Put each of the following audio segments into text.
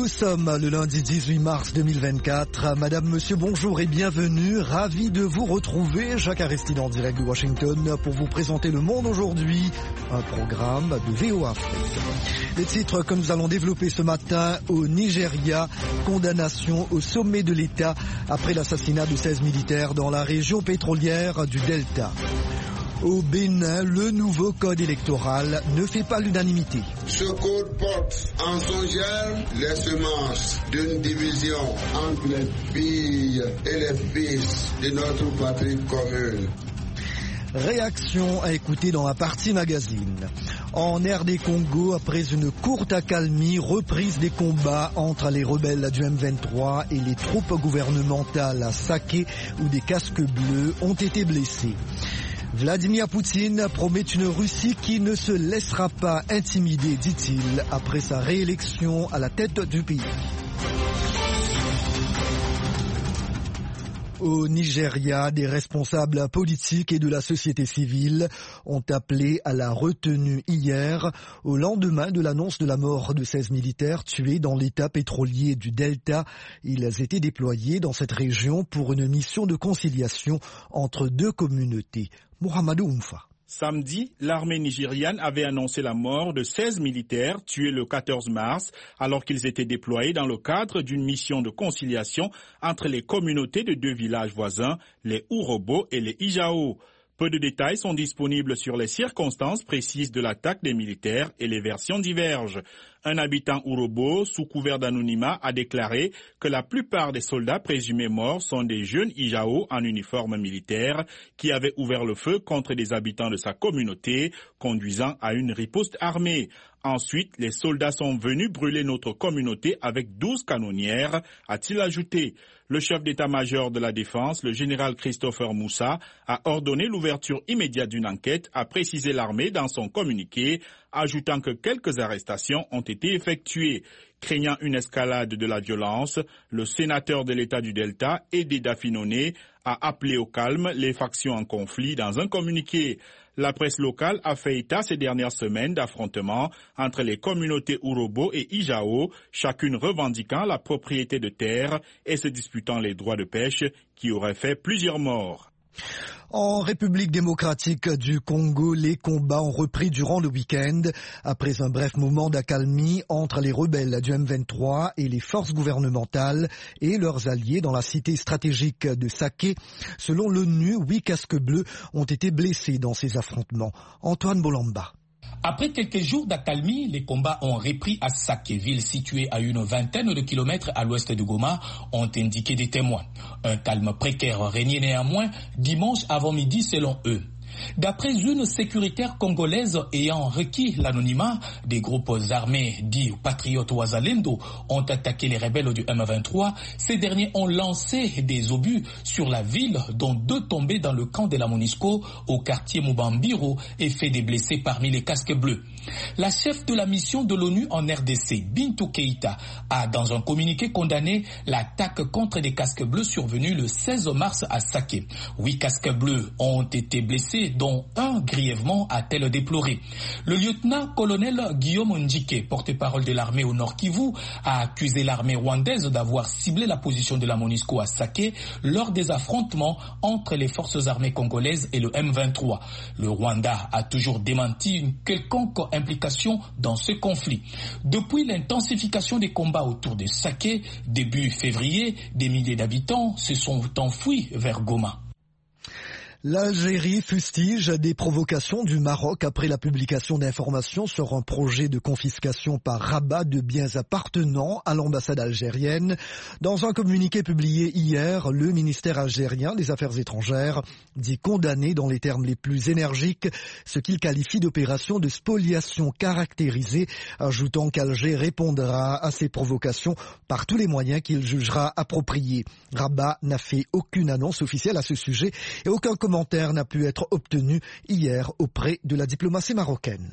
Nous sommes le lundi 18 mars 2024. Madame, monsieur, bonjour et bienvenue. Ravi de vous retrouver. Jacques Aristide en direct de Washington pour vous présenter Le Monde aujourd'hui, un programme de VOA Afrique. Les titres que nous allons développer ce matin au Nigeria, condamnation au sommet de l'État après l'assassinat de 16 militaires dans la région pétrolière du Delta. Au Bénin, le nouveau code électoral ne fait pas l'unanimité. Ce code porte en son germe les semences d'une division entre les filles et les fils de notre patrie commune. Réaction à écouter dans la partie magazine. En RD Congo, après une courte accalmie, reprise des combats entre les rebelles du M23 et les troupes gouvernementales à Saké où des casques bleus ont été blessés. Vladimir Poutine promet une Russie qui ne se laissera pas intimider, dit-il, après sa réélection à la tête du pays. Au Nigeria, des responsables politiques et de la société civile ont appelé à la retenue hier, au lendemain de l'annonce de la mort de 16 militaires tués dans l'état pétrolier du Delta. Ils étaient déployés dans cette région pour une mission de conciliation entre deux communautés. Mohamedou Oumfa. Samedi, l'armée nigériane avait annoncé la mort de 16 militaires tués le 14 mars alors qu'ils étaient déployés dans le cadre d'une mission de conciliation entre les communautés de deux villages voisins, les Urobo et les Ijao. Peu de détails sont disponibles sur les circonstances précises de l'attaque des militaires et les versions divergent. Un habitant Urobo, sous couvert d'anonymat, a déclaré que la plupart des soldats présumés morts sont des jeunes Ijao en uniforme militaire qui avaient ouvert le feu contre des habitants de sa communauté, conduisant à une riposte armée. Ensuite, les soldats sont venus brûler notre communauté avec 12 canonnières, a-t-il ajouté. Le chef d'état-major de la défense, le général Christopher Moussa, a ordonné l'ouverture immédiate d'une enquête, a précisé l'armée dans son communiqué, ajoutant que quelques arrestations ont été effectuées. Craignant une escalade de la violence, le sénateur de l'État du Delta, Ede Dafinone, a appelé au calme les factions en conflit dans un communiqué. La presse locale a fait état ces dernières semaines d'affrontements entre les communautés Urobo et Ijao, chacune revendiquant la propriété de terres et se disputant les droits de pêche qui auraient fait plusieurs morts. En République démocratique du Congo, les combats ont repris durant le week-end. Après un bref moment d'accalmie entre les rebelles du M23 et les forces gouvernementales et leurs alliés dans la cité stratégique de Saké, selon l'ONU, 8 casques bleus ont été blessés dans ces affrontements. Antoine Bolamba. Après quelques jours d'accalmie, les combats ont repris à Saké, ville située à une vingtaine de kilomètres à l'ouest de Goma, ont indiqué des témoins. Un calme précaire régnait néanmoins dimanche avant midi selon eux. D'après une sécuritaire congolaise ayant requis l'anonymat, des groupes armés dits patriotes Ouazalendo ont attaqué les rebelles du M23. Ces derniers ont lancé des obus sur la ville, dont 2 tombés dans le camp de la MONUSCO au quartier Mubambiro et fait des blessés parmi les casques bleus. La chef de la mission de l'ONU en RDC, Bintou Keïta, a dans un communiqué condamné l'attaque contre des casques bleus survenue le 16 mars à Saké. 8 casques bleus ont été blessés, dont un grièvement, a-t-elle déploré. Le lieutenant-colonel Guillaume Ndjike, porte-parole de l'armée au Nord Kivu, a accusé l'armée rwandaise d'avoir ciblé la position de la MONUSCO à Saké lors des affrontements entre les forces armées congolaises et le M23. Le Rwanda a toujours démenti une quelconque implication dans ce conflit. Depuis l'intensification des combats autour de Saké, début février, des milliers d'habitants se sont enfuis vers Goma. L'Algérie fustige des provocations du Maroc après la publication d'informations sur un projet de confiscation par Rabat de biens appartenant à l'ambassade algérienne. Dans un communiqué publié hier, le ministère algérien des Affaires étrangères dit condamner dans les termes les plus énergiques ce qu'il qualifie d'opération de spoliation caractérisée, ajoutant qu'Alger répondra à ces provocations par tous les moyens qu'il jugera appropriés. Rabat n'a fait aucune annonce officielle à ce sujet et aucun commentaire n'a pu être obtenu hier auprès de la diplomatie marocaine.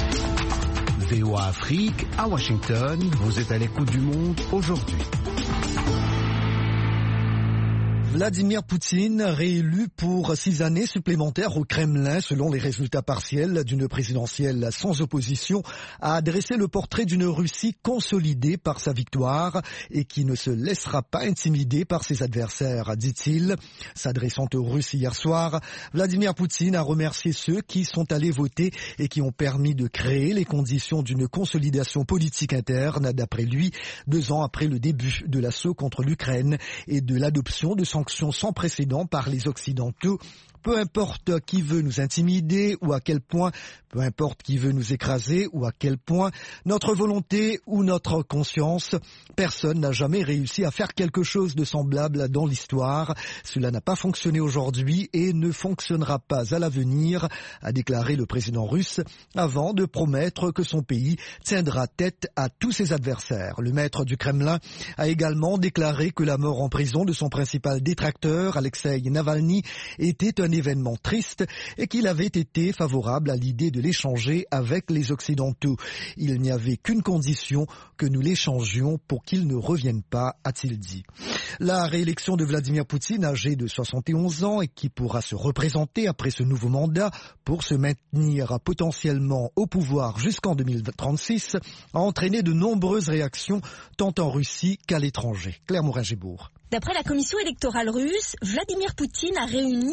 VOA Afrique, à Washington, vous êtes à l'écoute du monde aujourd'hui. Vladimir Poutine, réélu pour 6 années supplémentaires au Kremlin, selon les résultats partiels d'une présidentielle sans opposition, a dressé le portrait d'une Russie consolidée par sa victoire et qui ne se laissera pas intimider par ses adversaires, dit-il. S'adressant aux Russes hier soir, Vladimir Poutine a remercié ceux qui sont allés voter et qui ont permis de créer les conditions d'une consolidation politique interne, d'après lui, 2 ans après le début de l'assaut contre l'Ukraine et de l'adoption de sanctions sans précédent par les Occidentaux. Peu importe qui veut nous intimider ou à quel point, peu importe qui veut nous écraser ou à quel point, notre volonté ou notre conscience, personne n'a jamais réussi à faire quelque chose de semblable dans l'histoire. Cela n'a pas fonctionné aujourd'hui et ne fonctionnera pas à l'avenir, a déclaré le président russe, avant de promettre que son pays tiendra tête à tous ses adversaires. Le maître du Kremlin a également déclaré que la mort en prison de son principal détracteur, Alexei Navalny, était un événement triste et qu'il avait été favorable à l'idée de l'échanger avec les Occidentaux. Il n'y avait qu'une condition, que nous l'échangions pour qu'il ne revienne pas, a-t-il dit. La réélection de Vladimir Poutine, âgé de 71 ans et qui pourra se représenter après ce nouveau mandat pour se maintenir potentiellement au pouvoir jusqu'en 2036, a entraîné de nombreuses réactions tant en Russie qu'à l'étranger. Claire Morin-Gébourg. D'après la commission électorale russe, Vladimir Poutine a réuni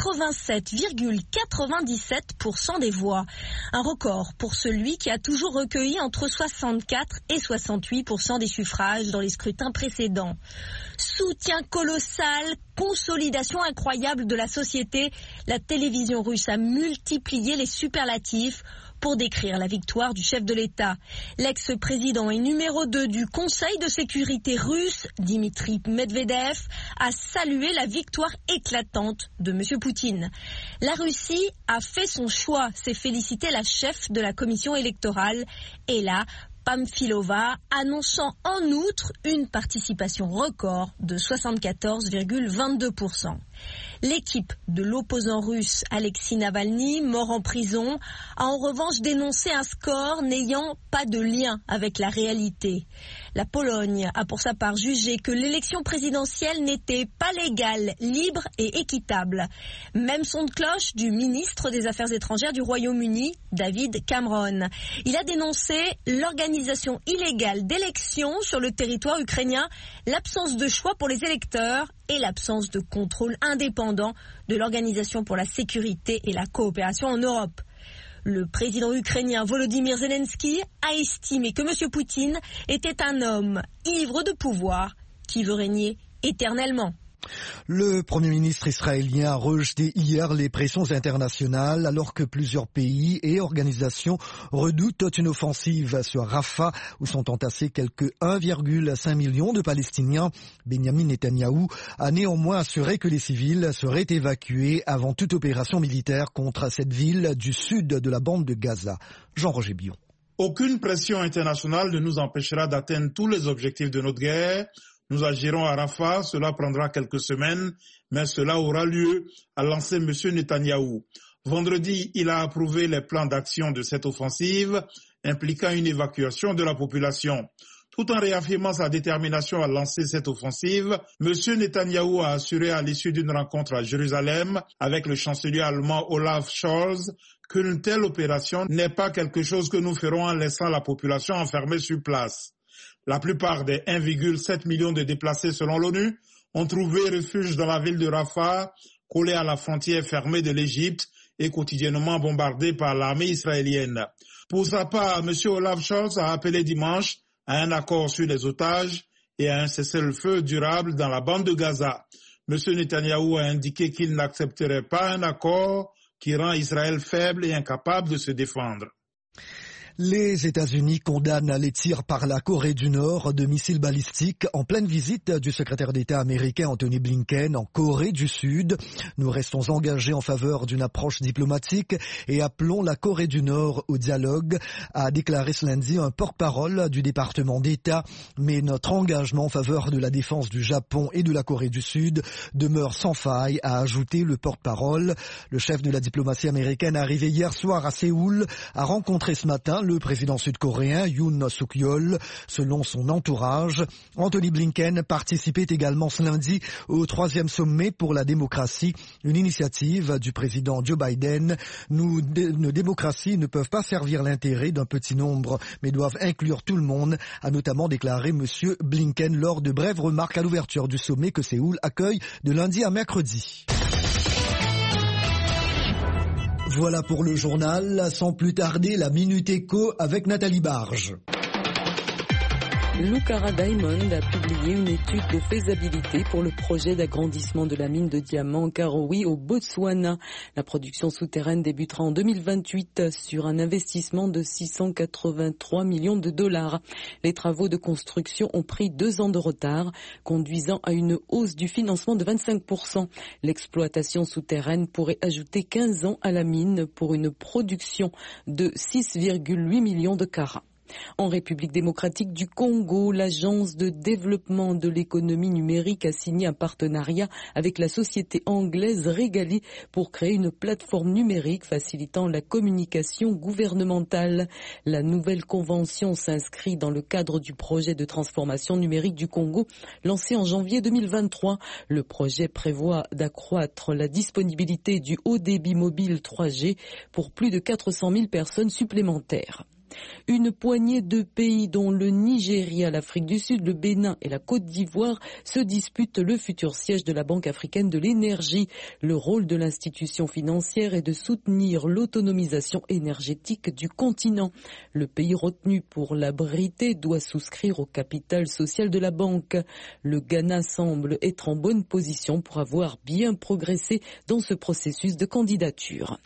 87,97% des voix. Un record pour celui qui a toujours recueilli entre 64 et 68% des suffrages dans les scrutins précédents. Soutien colossal, consolidation incroyable de la société, la télévision russe a multiplié les superlatifs pour décrire la victoire du chef de l'État. L'ex-président et numéro 2 du Conseil de sécurité russe, Dmitri Medvedev, a salué la victoire éclatante de M. Poutine. La Russie a fait son choix, s'est félicité la chef de la commission électorale, Ella Pamfilova, annonçant en outre une participation record de 74,22%. L'équipe de l'opposant russe Alexei Navalny, mort en prison, a en revanche dénoncé un score n'ayant pas de lien avec la réalité. La Pologne a pour sa part jugé que l'élection présidentielle n'était pas légale, libre et équitable. Même son de cloche du ministre des Affaires étrangères du Royaume-Uni, David Cameron. Il a dénoncé l'organisation illégale d'élections sur le territoire ukrainien, l'absence de choix pour les électeurs et l'absence de contrôle indépendant de l'Organisation pour la sécurité et la coopération en Europe. Le président ukrainien Volodymyr Zelensky a estimé que M. Poutine était un homme ivre de pouvoir qui veut régner éternellement. Le Premier ministre israélien a rejeté hier les pressions internationales alors que plusieurs pays et organisations redoutent une offensive sur Rafah où sont entassés quelques 1,5 million de Palestiniens. Benjamin Netanyahou a néanmoins assuré que les civils seraient évacués avant toute opération militaire contre cette ville du sud de la bande de Gaza. Jean-Roger Bion. Aucune pression internationale ne nous empêchera d'atteindre tous les objectifs de notre guerre. Nous agirons à Rafah, cela prendra quelques semaines, mais cela aura lieu, a lancé M. Netanyahou. Vendredi, il a approuvé les plans d'action de cette offensive, impliquant une évacuation de la population. Tout en réaffirmant sa détermination à lancer cette offensive, M. Netanyahou a assuré à l'issue d'une rencontre à Jérusalem avec le chancelier allemand Olaf Scholz qu'une telle opération n'est pas quelque chose que nous ferons en laissant la population enfermée sur place. La plupart des 1,7 million de déplacés selon l'ONU ont trouvé refuge dans la ville de Rafah, collée à la frontière fermée de l'Égypte et quotidiennement bombardée par l'armée israélienne. Pour sa part, M. Olaf Scholz a appelé dimanche à un accord sur les otages et à un cessez-le-feu durable dans la bande de Gaza. M. Netanyahou a indiqué qu'il n'accepterait pas un accord qui rend Israël faible et incapable de se défendre. Les États-Unis condamnent les tirs par la Corée du Nord de missiles balistiques en pleine visite du secrétaire d'État américain Anthony Blinken en Corée du Sud. Nous restons engagés en faveur d'une approche diplomatique et appelons la Corée du Nord au dialogue, a déclaré ce lundi un porte-parole du département d'État. Mais notre engagement en faveur de la défense du Japon et de la Corée du Sud demeure sans faille, a ajouté le porte-parole. Le chef de la diplomatie américaine arrivé hier soir à Séoul a rencontré ce matin le président sud-coréen Yoon Suk-yeol. Selon son entourage, Anthony Blinken participait également ce lundi au 3e sommet pour la démocratie, une initiative du président Joe Biden. Nos démocraties ne peuvent pas servir l'intérêt d'un petit nombre, mais doivent inclure tout le monde, a notamment déclaré M. Blinken lors de brèves remarques à l'ouverture du sommet que Séoul accueille de lundi à mercredi. Voilà pour le journal. Sans plus tarder, la Minute Éco avec Nathalie Barge. Lucara Diamond a publié une étude de faisabilité pour le projet d'agrandissement de la mine de diamants Karowe au Botswana. La production souterraine débutera en 2028 sur un investissement de 683 millions de dollars. Les travaux de construction ont pris 2 ans de retard, conduisant à une hausse du financement de 25%. L'exploitation souterraine pourrait ajouter 15 ans à la mine pour une production de 6,8 millions de carats. En République démocratique du Congo, l'Agence de développement de l'économie numérique a signé un partenariat avec la société anglaise Regali pour créer une plateforme numérique facilitant la communication gouvernementale. La nouvelle convention s'inscrit dans le cadre du projet de transformation numérique du Congo lancé en janvier 2023. Le projet prévoit d'accroître la disponibilité du haut débit mobile 3G pour plus de 400 000 personnes supplémentaires. Une poignée de pays dont le Nigeria, l'Afrique du Sud, le Bénin et la Côte d'Ivoire se disputent le futur siège de la Banque africaine de l'énergie. Le rôle de l'institution financière est de soutenir l'autonomisation énergétique du continent. Le pays retenu pour l'abriter doit souscrire au capital social de la banque. Le Ghana semble être en bonne position pour avoir bien progressé dans ce processus de candidature.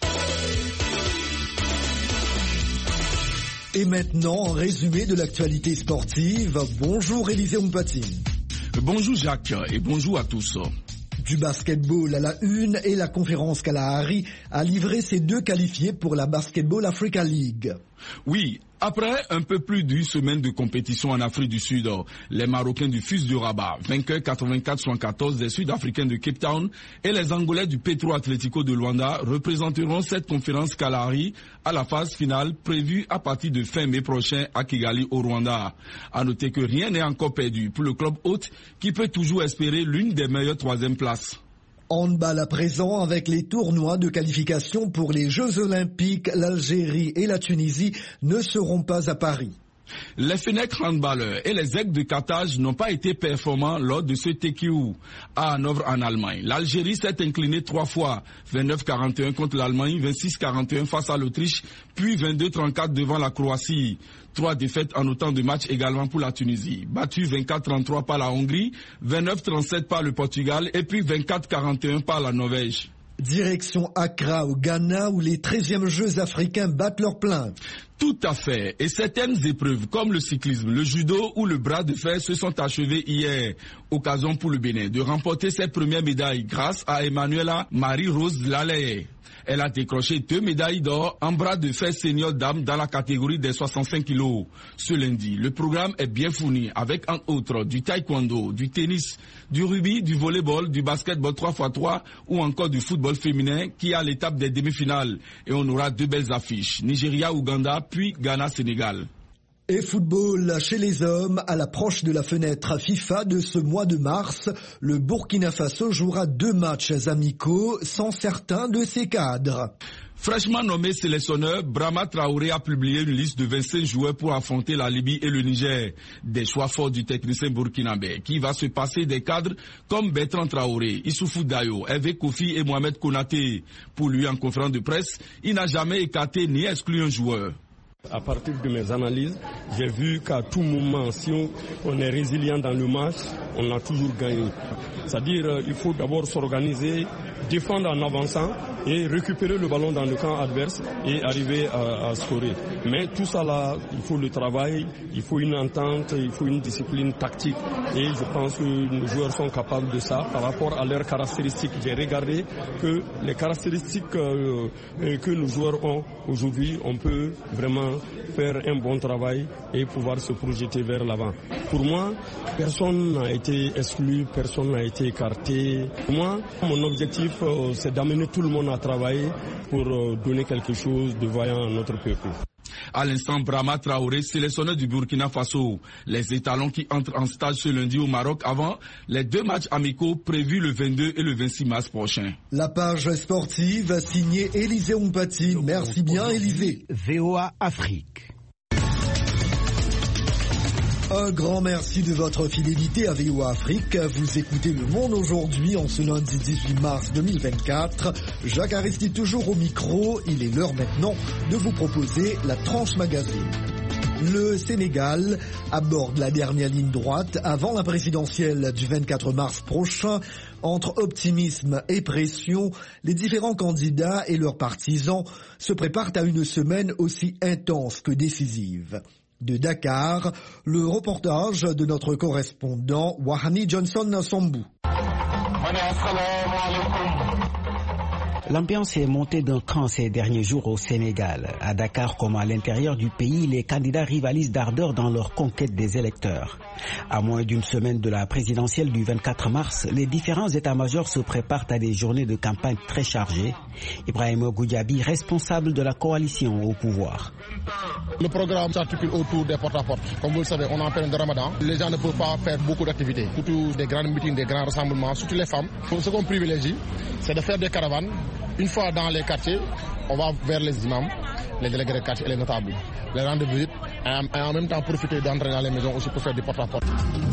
Et maintenant, un résumé de l'actualité sportive. Bonjour Élisée Ompatine. Bonjour Jacques et bonjour à tous. Du basketball à la une et la conférence Kalahari a livré ses 2 qualifiés pour la Basketball Africa League. Oui, après un peu plus d'une semaine de compétition en Afrique du Sud, les Marocains du FUS du Rabat, vainqueurs 84-74 des Sud-Africains de Cape Town et les Angolais du Petro Atlético de Luanda représenteront cette conférence Kalahari à la phase finale prévue à partir de fin mai prochain à Kigali au Rwanda. À noter que rien n'est encore perdu pour le club hôte qui peut toujours espérer l'une des meilleures 3e places. Handball à présent avec les tournois de qualification pour les Jeux Olympiques. L'Algérie et la Tunisie ne seront pas à Paris. Les Fenech handballeurs et les Aigles de Carthage n'ont pas été performants lors de ce TQU à Hanovre en Allemagne. L'Algérie s'est inclinée 3 fois, 29-41 contre l'Allemagne, 26-41 face à l'Autriche, puis 22-34 devant la Croatie. 3 défaites en autant de matchs également pour la Tunisie. Battue 24-33 par la Hongrie, 29-37 par le Portugal et puis 24-41 par la Norvège. Direction Accra au Ghana où les 13e Jeux africains battent leur plein. Tout à fait. Et certaines épreuves comme le cyclisme, le judo ou le bras de fer se sont achevées hier. Occasion pour le Bénin de remporter ses premières médailles grâce à Emmanuela Marie-Rose Laleye. Elle a décroché 2 médailles d'or en bras de fer senior dame dans la catégorie des 65 kilos. Ce lundi, le programme est bien fourni avec entre autres du taekwondo, du tennis, du rugby, du volleyball, du basketball 3x3 ou encore du football féminin qui est à l'étape des demi-finales. Et on aura 2 belles affiches, Nigeria-Ouganda puis Ghana-Sénégal. Et football chez les hommes, à l'approche de la fenêtre FIFA de ce mois de mars, le Burkina Faso jouera 2 matchs amicaux sans certains de ses cadres. Fraîchement nommé sélectionneur, Brahma Traoré a publié une liste de 25 joueurs pour affronter la Libye et le Niger. Des choix forts du technicien burkinabé qui va se passer des cadres comme Bertrand Traoré, Issoufou Dayo, Hervé Kofi et Mohamed Konaté. Pour lui, en conférence de presse, il n'a jamais écarté ni exclu un joueur. À partir de mes analyses, j'ai vu qu'à tout moment, si on est résilient dans le match, on a toujours gagné. C'est-à-dire il faut d'abord s'organiser, défendre en avançant et récupérer le ballon dans le camp adverse et arriver à scorer. Mais tout ça là, il faut le travail, il faut une entente, il faut une discipline tactique. Et je pense que nos joueurs sont capables de ça par rapport à leurs caractéristiques. J'ai regardé que les caractéristiques que nos joueurs ont aujourd'hui, on peut vraiment faire un bon travail et pouvoir se projeter vers l'avant. Pour moi, personne n'a été exclu, personne n'a été écarté. Pour moi, mon objectif, c'est d'amener tout le monde à travailler pour donner quelque chose de vaillant à notre peuple. À l'instant, Brahma Traoré, sélectionneur du Burkina Faso. Les étalons qui entrent en stage ce lundi au Maroc avant les 2 matchs amicaux prévus le 22 et le 26 mars prochain. La page sportive signée Élisée Ompati. Merci bien Élisée. VOA Afrique. Un grand merci de votre fidélité à VOA Afrique. Vous écoutez Le Monde aujourd'hui en ce lundi 18 mars 2024. Jacques Aristide toujours au micro. Il est l'heure maintenant de vous proposer la tranche magazine. Le Sénégal aborde la dernière ligne droite avant la présidentielle du 24 mars prochain. Entre optimisme et pression, les différents candidats et leurs partisans se préparent à une semaine aussi intense que décisive. De Dakar, le reportage de notre correspondant Wahani Johnson Sambou. L'ambiance est montée d'un cran ces derniers jours au Sénégal. À Dakar comme à l'intérieur du pays, les candidats rivalisent d'ardeur dans leur conquête des électeurs. À moins d'une semaine de la présidentielle du 24 mars, les différents états-majors se préparent à des journées de campagne très chargées. Ibrahima Goudiaby, responsable de la coalition au pouvoir. Le programme s'articule autour des porte-à-porte. Comme vous le savez, on est en période de Ramadan. Les gens ne peuvent pas faire beaucoup d'activités. Surtout des grands meetings, des grands rassemblements, surtout les femmes. Ce qu'on privilégie, c'est de faire des caravanes. Une fois dans les quartiers, on va vers les imams, les délégués de quartier et les notables. Les rendre visite et en même temps profiter d'entrer dans les maisons aussi pour faire du porte-à-porte.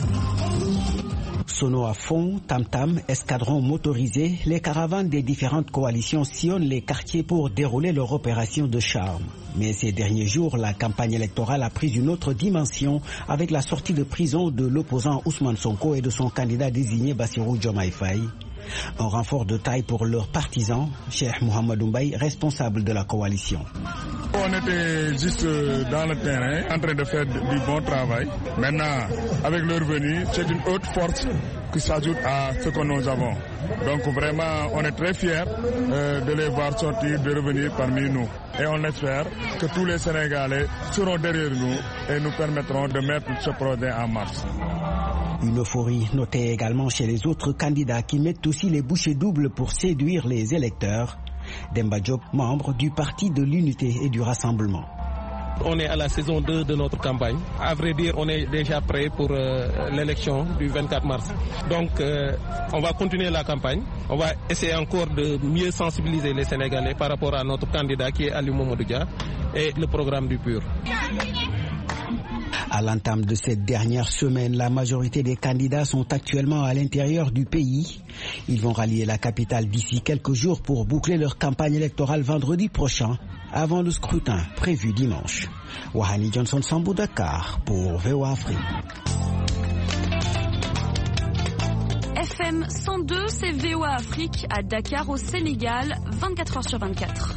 Sono à fond, tam-tam, escadrons motorisés, les caravanes des différentes coalitions sillonnent les quartiers pour dérouler leur opération de charme. Mais ces derniers jours, la campagne électorale a pris une autre dimension avec la sortie de prison de l'opposant Ousmane Sonko et de son candidat désigné Bassirou Diomaye Faye. Un renfort de taille pour leurs partisans, Cheikh Mohamed Mbaye, responsable de la coalition. On était juste dans le terrain, en train de faire du bon travail. Maintenant, avec leur venue, c'est une autre force qui s'ajoute à ce que nous avons. Donc vraiment, on est très fiers de les voir sortir, de revenir parmi nous. Et on espère que tous les Sénégalais seront derrière nous et nous permettront de mettre ce projet en marche. Une euphorie notée également chez les autres candidats qui mettent aussi les bouchées doubles pour séduire les électeurs. Demba Diop, membre du Parti de l'Unité et du Rassemblement. On est à la saison 2 de notre campagne. À vrai dire, on est déjà prêt pour l'élection du 24 mars. Donc, on va continuer la campagne. On va essayer encore de mieux sensibiliser les Sénégalais par rapport à notre candidat qui est Ali Mamadou Dia et le programme du PUR. À l'entame de cette dernière semaine, la majorité des candidats sont actuellement à l'intérieur du pays. Ils vont rallier la capitale d'ici quelques jours pour boucler leur campagne électorale vendredi prochain, avant le scrutin prévu dimanche. Wahani Johnson Sambou, Dakar pour VOA Afrique. FM 102, c'est VOA Afrique à Dakar au Sénégal, 24h/24.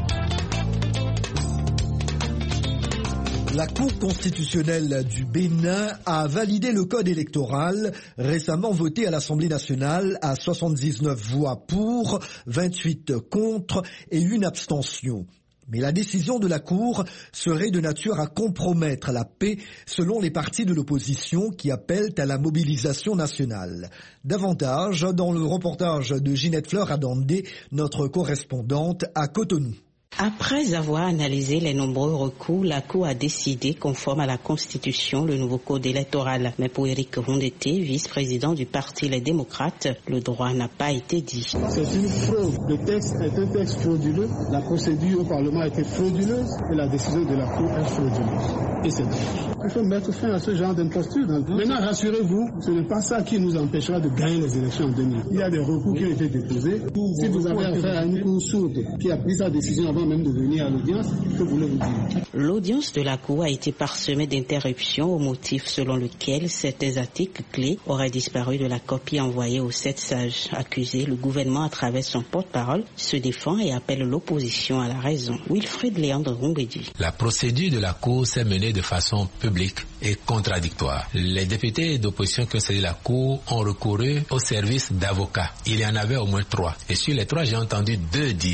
La Cour constitutionnelle du Bénin a validé le code électoral récemment voté à l'Assemblée nationale à 79 voix pour, 28 contre et 1 abstention. Mais la décision de la Cour serait de nature à compromettre la paix selon les partis de l'opposition qui appellent à la mobilisation nationale. Davantage dans le reportage de Ginette Fleur-Adandé, notre correspondante à Cotonou. Après avoir analysé les nombreux recours, la Cour a décidé, conforme à la Constitution, le nouveau code électoral. Mais pour Éric Rondeté, vice-président du Parti Les Démocrates, le droit n'a pas été dit. C'est une fraude. Le texte est un texte frauduleux. La procédure au Parlement a été frauduleuse et la décision de la Cour est frauduleuse. Et c'est tout. Il faut mettre fin à ce genre d'imposture. Maintenant, rassurez-vous, ce n'est pas ça qui nous empêchera de gagner les élections en 2000. Il y a des recours qui ont été déposés. Si vous avez affaire à une Cour sourde qui a pris sa décision avant même de venir à l'audience, que voulez-vous dire? L'audience de la Cour a été parsemée d'interruptions au motif selon lequel certains articles clés auraient disparu de la copie envoyée aux 7 sages. Accusés, le gouvernement, à travers son porte-parole, se défend et appelle l'opposition à la raison. Wilfried Léandre Rongedi. La procédure de la Cour s'est menée de façon publique et contradictoire. Les députés d'opposition qui ont saisi la Cour ont recouru au service d'avocats. Il y en avait au moins 3. Et sur les 3, j'ai entendu 2 dire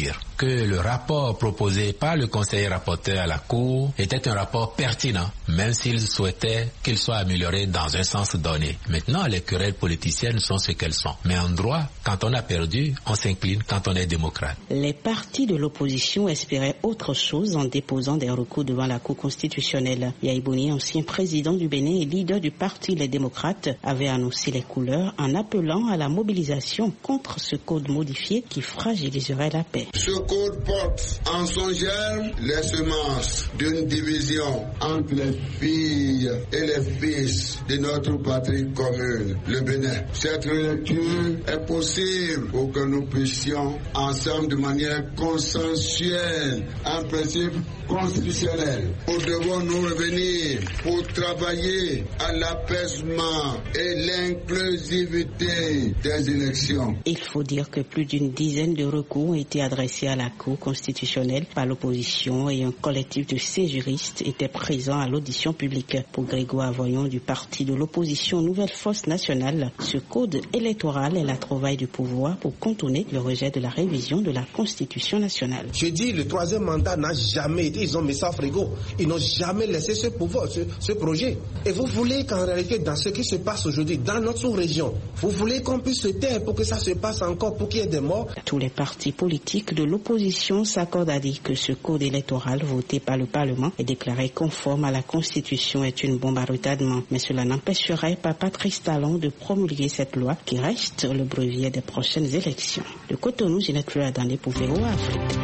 que le rapport proposé par le conseiller rapporteur à la Cour était un rapport pertinent, même s'il souhaitait qu'il soit amélioré dans un sens donné. Maintenant, les querelles politiciennes sont ce qu'elles sont. Mais en droit, quand on a perdu, on s'incline quand on est démocrate. Les partis de l'opposition espéraient autre chose en déposant des recours devant la Cour constitutionnelle. Yahya Bouni, ancien président du Bénin et leader du parti Les Démocrates, avait annoncé les couleurs en appelant à la mobilisation contre ce code modifié qui fragiliserait la paix. Ce code porte en son germe les semences d'une division entre les filles et les fils de notre patrie commune, le Bénin. Cette lecture est possible pour que nous puissions ensemble de manière consensuelle, en principe constitutionnel. Nous devons nous revenir pour travailler à l'apaisement et l'inclusivité des élections. Il faut dire que plus d'une dizaine de recours ont été adressés à la Cour constitutionnelle par l'opposition et un collectif de 6 juristes était présent à l'audition publique. Pour Grégoire Voyon du parti de l'opposition Nouvelle Force Nationale, ce code électoral est la trouvaille du pouvoir pour contourner le rejet de la révision de la Constitution nationale. Je dis, le 3e mandat n'a jamais été, ils ont mis ça au frigo. Ils n'ont jamais laissé ce pouvoir, ce projet. Et vous voulez qu'en réalité, dans ce qui se passe aujourd'hui, dans notre sous-région, vous voulez qu'on puisse se taire pour que ça se passe encore, pour qu'il y ait des morts? Tous les partis politiques de l'opposition s'accordent à dire que ce code électoral voté par le Parlement et déclaré conforme à la Constitution est une bombe à retardement. Mais cela n'empêcherait pas Patrice Talon de promulguer cette loi qui reste le brevier des prochaines élections. De Cotonou, Ginette Fleur dans les VOA Afrique.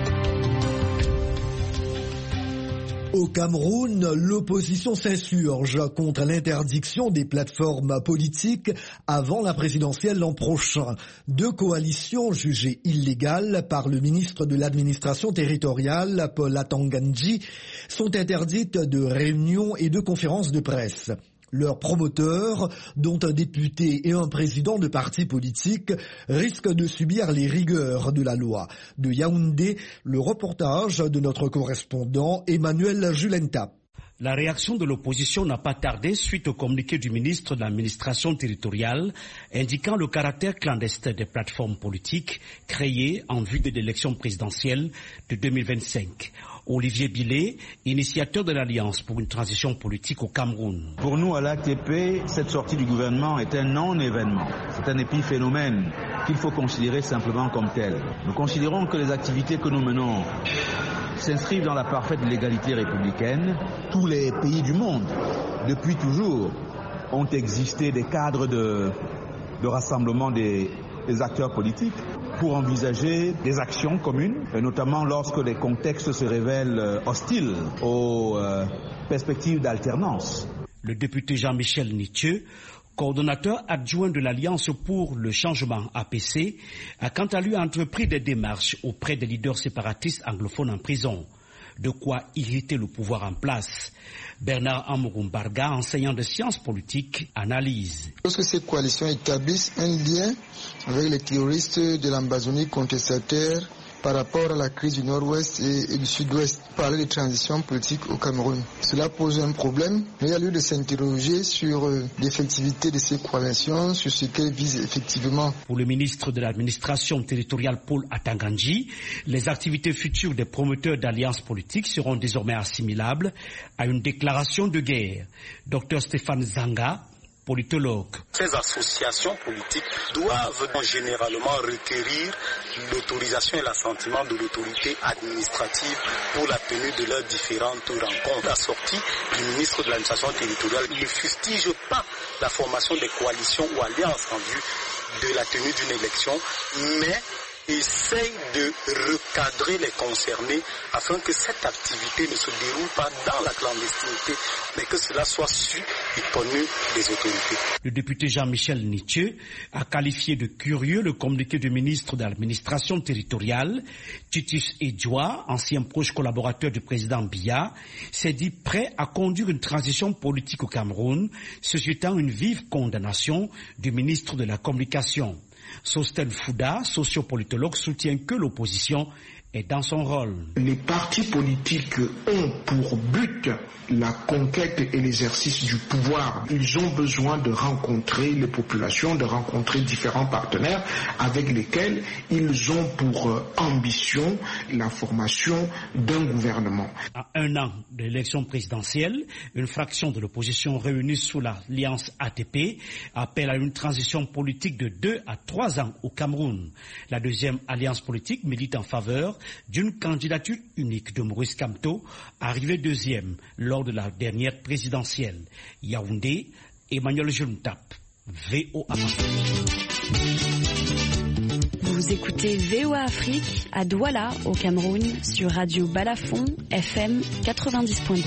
Au Cameroun, l'opposition s'insurge contre l'interdiction des plateformes politiques avant la présidentielle l'an prochain. 2 coalitions jugées illégales par le ministre de l'administration territoriale, Paul Atangandji, sont interdites de réunions et de conférences de presse. Leurs promoteurs, dont un député et un président de parti politique, risquent de subir les rigueurs de la loi. De Yaoundé, le reportage de notre correspondant Emmanuel Julenta. La réaction de l'opposition n'a pas tardé suite au communiqué du ministre de l'administration territoriale indiquant le caractère clandestin des plateformes politiques créées en vue de l'élection présidentielle de 2025. Olivier Billet, initiateur de l'Alliance pour une transition politique au Cameroun. Pour nous, à l'ATP, cette sortie du gouvernement est un non-événement. C'est un épiphénomène qu'il faut considérer simplement comme tel. Nous considérons que les activités que nous menons s'inscrivent dans la parfaite légalité républicaine. Tous les pays du monde, depuis toujours, ont existé des cadres de rassemblement des acteurs politiques pour envisager des actions communes, et notamment lorsque les contextes se révèlent hostiles aux perspectives d'alternance. Le député Jean-Michel Nitieux, coordonnateur adjoint de l'Alliance pour le changement APC, a quant à lui entrepris des démarches auprès des leaders séparatistes anglophones en prison. De quoi irriter le pouvoir en place. Bernard Amouroumbarga, enseignant de sciences politiques, analyse. Lorsque ces coalitions établissent un lien avec les terroristes de l'Ambazonie contestataires par rapport à la crise du Nord-Ouest et du Sud-Ouest, parler de transition politique au Cameroun. Cela pose un problème, mais il y a lieu de s'interroger sur l'effectivité de ces coalitions, sur ce qu'elles visent effectivement. Pour le ministre de l'administration territoriale Paul Atangandji, les activités futures des promoteurs d'alliances politiques seront désormais assimilables à une déclaration de guerre. Dr Stéphane Zanga, politologue. Ces associations politiques doivent généralement requérir l'autorisation et l'assentiment de l'autorité administrative pour la tenue de leurs différentes rencontres. La sortie du ministre de l'administration territoriale ne fustige pas la formation des coalitions ou alliances en vue de la tenue d'une élection, mais essaye de recadrer les concernés afin que cette activité ne se déroule pas dans la clandestinité, mais que cela soit su et connu des autorités. Le député Jean-Michel Nitieux a qualifié de curieux le communiqué du ministre de l'administration territoriale. Titus Edjoa, ancien proche collaborateur du président Biya, s'est dit prêt à conduire une transition politique au Cameroun, suscitant une vive condamnation du ministre de la Communication. Sostel Fouda, sociopolitologue, soutient que l'opposition est dans son rôle. Les partis politiques ont pour but la conquête et l'exercice du pouvoir. Ils ont besoin de rencontrer les populations, de rencontrer différents partenaires avec lesquels ils ont pour ambition la formation d'un gouvernement. À un an de l'élection présidentielle, une fraction de l'opposition réunie sous l'alliance ATP appelle à une transition politique de 2 à 3 ans au Cameroun. La deuxième alliance politique milite en faveur d'une candidature unique de Maurice Kamto, arrivé deuxième lors de la dernière présidentielle. Yaoundé, Emmanuel Juntap, VOA. Vous écoutez VOA Afrique à Douala, au Cameroun, sur Radio Balafon, FM 90.2.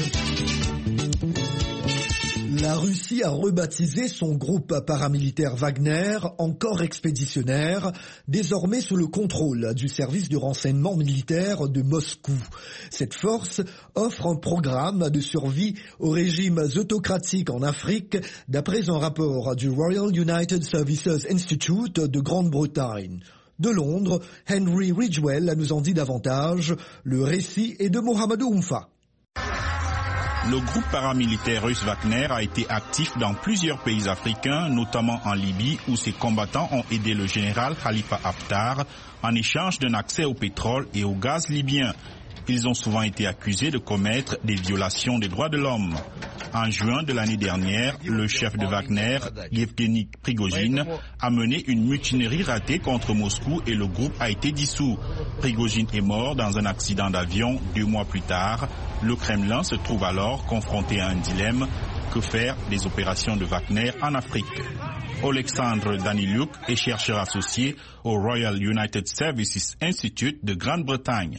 La Russie a rebaptisé son groupe paramilitaire Wagner en corps expéditionnaire, désormais sous le contrôle du service de renseignement militaire de Moscou. Cette force offre un programme de survie aux régimes autocratiques en Afrique, d'après un rapport du Royal United Services Institute de Grande-Bretagne. De Londres, Henry Ridgwell nous en dit davantage. Le récit est de Mohamedou Oumfa. Le groupe paramilitaire russe Wagner a été actif dans plusieurs pays africains, notamment en Libye, où ses combattants ont aidé le général Khalifa Haftar en échange d'un accès au pétrole et au gaz libyen. Ils ont souvent été accusés de commettre des violations des droits de l'homme. En juin de l'année dernière, le chef de Wagner, Yevgeny Prigojine, a mené une mutinerie ratée contre Moscou et le groupe a été dissous. Prigojine est mort dans un accident d'avion 2 mois plus tard. Le Kremlin se trouve alors confronté à un dilemme. Que faire des opérations de Wagner en Afrique? Alexandre Daniluk est chercheur associé au Royal United Services Institute de Grande-Bretagne.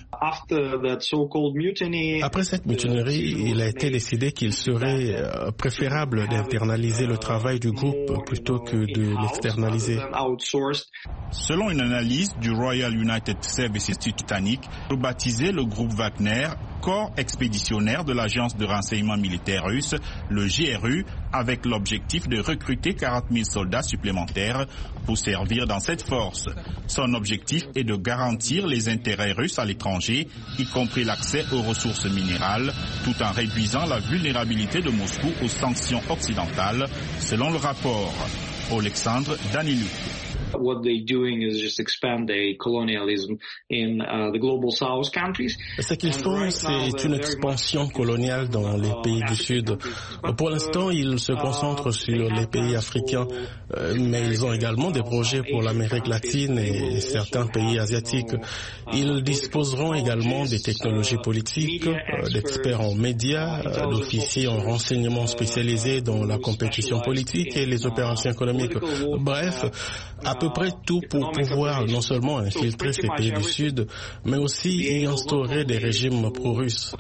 Après cette mutinerie, il a été décidé qu'il serait préférable d'internaliser le travail du groupe plutôt que de l'externaliser. Selon une analyse du Royal United Services Institute britannique, rebaptisé le groupe Wagner corps expéditionnaire de l'agence de renseignement militaire russe, le GRU, avec l'objectif de recruter 40 000 soldats supplémentaires pour servir dans cette force. Son objectif est de garantir les intérêts russes à l'étranger, y compris l'accès aux ressources minérales, tout en réduisant la vulnérabilité de Moscou aux sanctions occidentales, selon le rapport. Alexandre Daniluk. What they're doing is just expand the colonialism in the global south countries. Ce qu'ils font, c'est une expansion coloniale dans les pays du Sud. Pour l'instant, ils se concentrent sur les pays africains, mais ils ont également des projets pour l'Amérique latine et certains pays asiatiques. Ils disposeront également des technologies politiques, d'experts en médias, d'officiers en renseignement spécialisés dans la compétition politique et les opérations économiques. Bref, à peu près tout pour pouvoir non seulement infiltrer ces pays du Sud, mais aussi y instaurer des régimes pro-russes.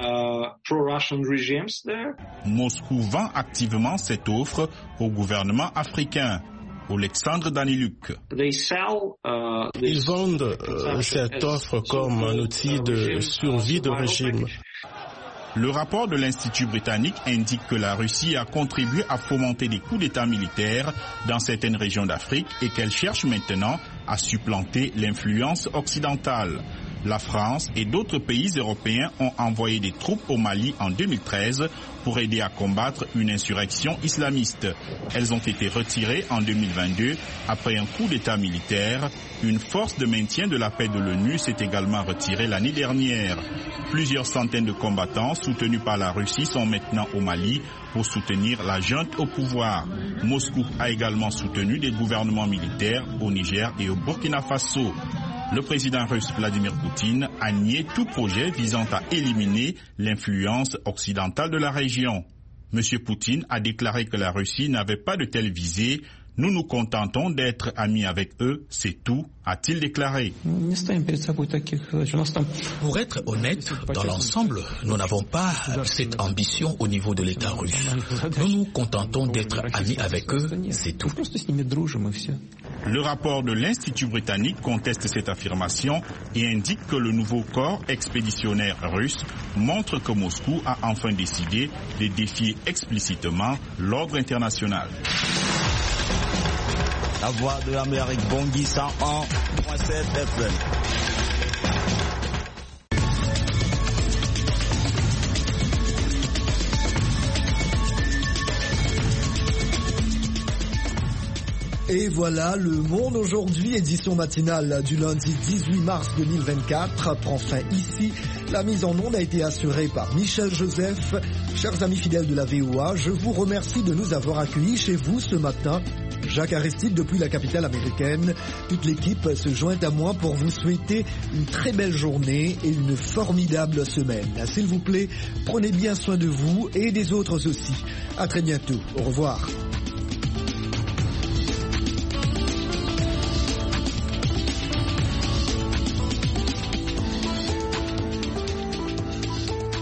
Moscou vend activement cette offre au gouvernement africain. Alexandre Daniluk. Ils vendent cette offre comme un outil de survie de régime. Le rapport de l'Institut britannique indique que la Russie a contribué à fomenter des coups d'État militaires dans certaines régions d'Afrique et qu'elle cherche maintenant à supplanter l'influence occidentale. La France et d'autres pays européens ont envoyé des troupes au Mali en 2013 pour aider à combattre une insurrection islamiste. Elles ont été retirées en 2022 après un coup d'État militaire. Une force de maintien de la paix de l'ONU s'est également retirée l'année dernière. Plusieurs centaines de combattants soutenus par la Russie sont maintenant au Mali pour soutenir la junte au pouvoir. Moscou a également soutenu des gouvernements militaires au Niger et au Burkina Faso. Le président russe Vladimir Poutine a nié tout projet visant à éliminer l'influence occidentale de la région. M. Poutine a déclaré que la Russie n'avait pas de telle visée. Nous nous contentons d'être amis avec eux, c'est tout, a-t-il déclaré. Pour être honnête, dans l'ensemble, nous n'avons pas cette ambition au niveau de l'État russe. Nous nous contentons d'être amis avec eux, c'est tout. Le rapport de l'Institut britannique conteste cette affirmation et indique que le nouveau corps expéditionnaire russe montre que Moscou a enfin décidé de défier explicitement l'ordre international. La voix de l'Amérique, Bangui 101.7 FM. Et voilà, Le Monde aujourd'hui, édition matinale du lundi 18 mars 2024, prend fin ici. La mise en onde a été assurée par Michel Joseph. Chers amis fidèles de la VOA, je vous remercie de nous avoir accueillis chez vous ce matin. Jacques Aristide depuis la capitale américaine. Toute l'équipe se joint à moi pour vous souhaiter une très belle journée et une formidable semaine. S'il vous plaît, prenez bien soin de vous et des autres aussi. À très bientôt. Au revoir.